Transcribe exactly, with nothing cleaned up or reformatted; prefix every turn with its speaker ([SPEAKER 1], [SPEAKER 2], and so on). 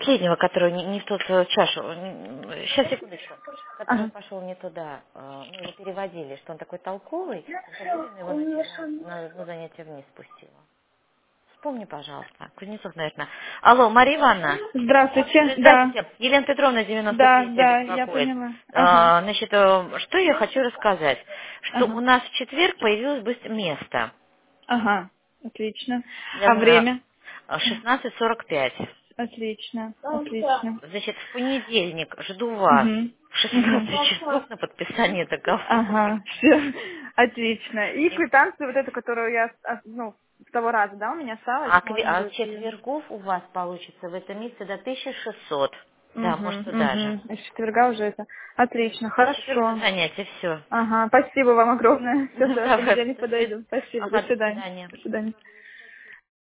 [SPEAKER 1] последнего, который не, не в тот э, чашу. Сейчас, секундочку. Который
[SPEAKER 2] Ага.
[SPEAKER 1] пошел не туда. Э, Мы его переводили, что он такой толковый. Забулина его на, на, на занятие вниз спустила. Вспомни, пожалуйста. Кузнецов, наверное. Алло, Мария Ивановна.
[SPEAKER 2] Здравствуйте. Да.
[SPEAKER 1] Здравствуйте. Елена Петровна, девяносто
[SPEAKER 2] Да,
[SPEAKER 1] третья
[SPEAKER 2] да, я
[SPEAKER 1] беспокоит.
[SPEAKER 2] поняла. Ага.
[SPEAKER 1] А, Значит, э, что я хочу рассказать? Что у
[SPEAKER 2] Ага.
[SPEAKER 1] нас в четверг появилось быстро место.
[SPEAKER 2] Ага. Отлично.
[SPEAKER 1] Я
[SPEAKER 2] А
[SPEAKER 1] знаю,
[SPEAKER 2] время?
[SPEAKER 1] шестнадцать сорок пять.
[SPEAKER 2] Отлично. Отлично.
[SPEAKER 1] Значит, в понедельник жду вас
[SPEAKER 2] Угу.
[SPEAKER 1] в
[SPEAKER 2] Угу.
[SPEAKER 1] шестнадцать часов на подписание договора.
[SPEAKER 2] Ага. Все. Отлично. И
[SPEAKER 1] И-
[SPEAKER 2] квитанцию вот эту, которую я, а, ну, с того раза, да, у меня осталась,
[SPEAKER 1] А, кви-
[SPEAKER 2] можно
[SPEAKER 1] а
[SPEAKER 2] будет ее.
[SPEAKER 1] четвергов у вас получится в этом месяце до тысячи шестисот. Да,
[SPEAKER 2] Угу.
[SPEAKER 1] может и даже.
[SPEAKER 2] Угу. Из четверга уже это. Отлично.
[SPEAKER 1] В четверг на
[SPEAKER 2] Хорошо.
[SPEAKER 1] занятие, все.
[SPEAKER 2] Ага. Спасибо вам огромное. Все, в
[SPEAKER 1] Давай,
[SPEAKER 2] понедельник
[SPEAKER 1] до свид-
[SPEAKER 2] подойду. Спасибо. До
[SPEAKER 1] Ага, до
[SPEAKER 2] свидания.
[SPEAKER 1] свидания.
[SPEAKER 2] До свидания.